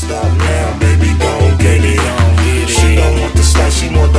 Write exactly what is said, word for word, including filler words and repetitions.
stop now, baby, gon' get it. She don't want the slice, she want the